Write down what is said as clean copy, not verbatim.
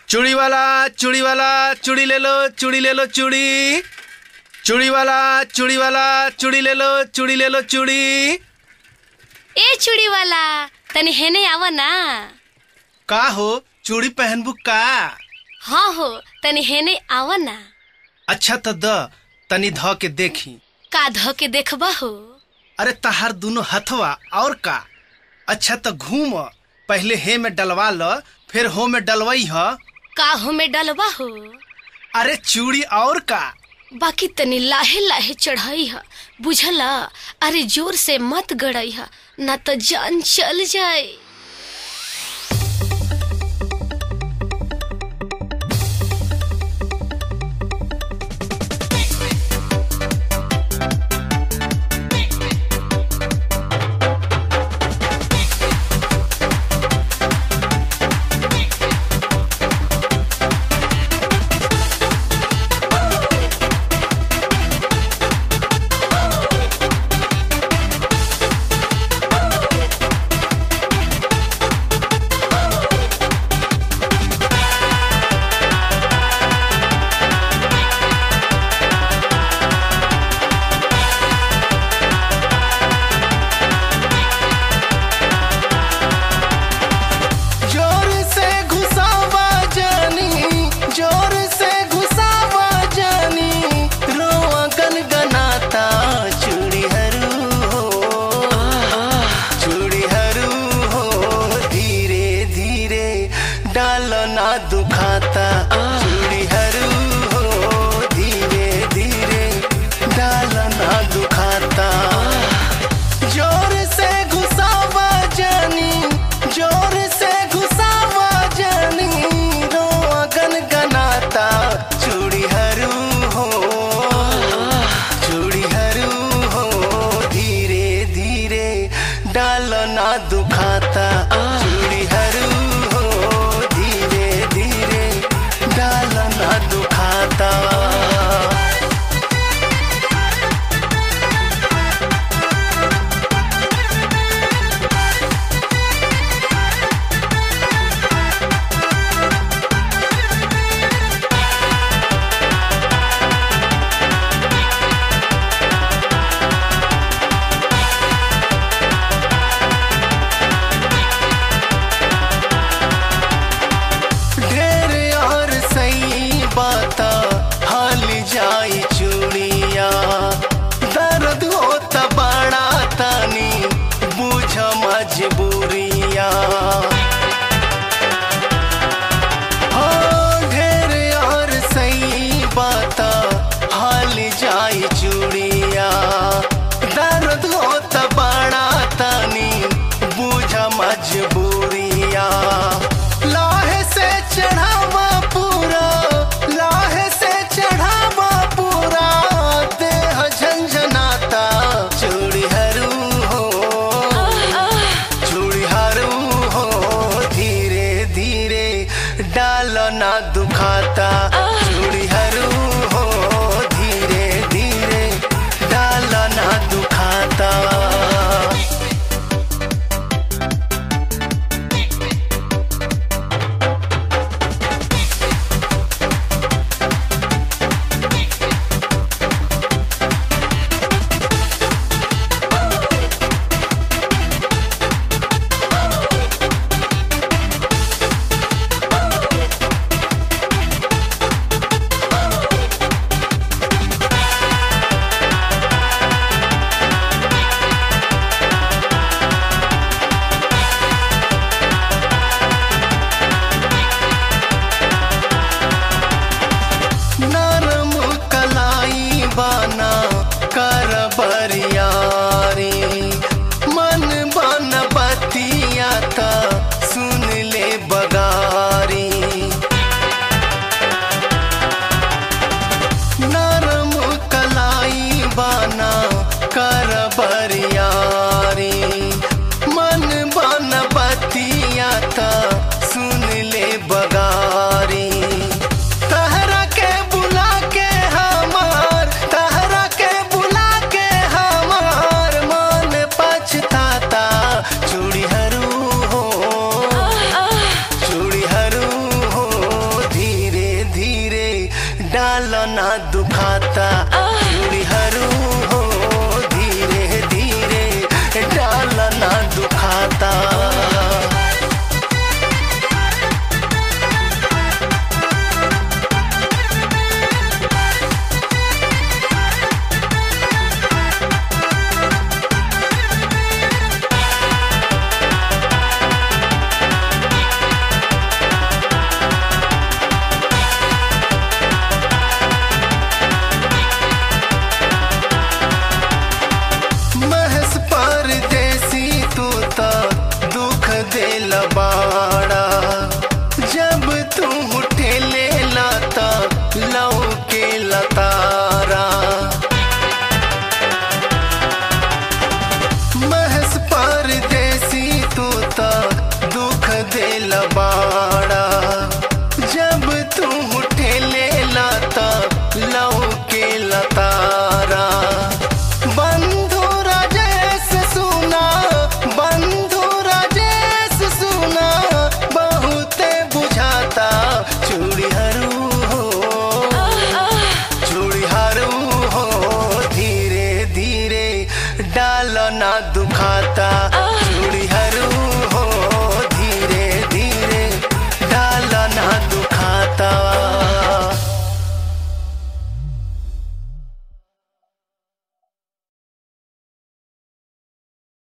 चूड़ी वाला चूड़ी ले लो चूड़ी। चूड़ी वाला चूड़ी ले लो चूड़ी। ए चूड़ी वाला तनी हेने आवा ना। का हो चूड़ी पहनबू का? हाँ हो तनी हेने आवा ना। अच्छा तो द तनी ध के देखी। का ध के देखबा हो? अरे तहार दोनों हथवा और का। अच्छा तो घूम, पहले हे में डलवा ल फिर हो में डलवाई ह। का हो में डलवा हो? अरे चूड़ी और का। बाकी तनी लाहे लाहे चढ़ाई है, बुझला? अरे जोर से मत गड़ाई है, ना तो जान चल जाए। ना दुखाता चूड़ी हरू हो, धीरे धीरे डालना दुखाता। जोर से घुसावा जानी, जोर से घुसावा जानी, रोआ गनगनाता चूड़ी हरू हो, चूड़ी हरू हो, धीरे धीरे डालना दुखाता।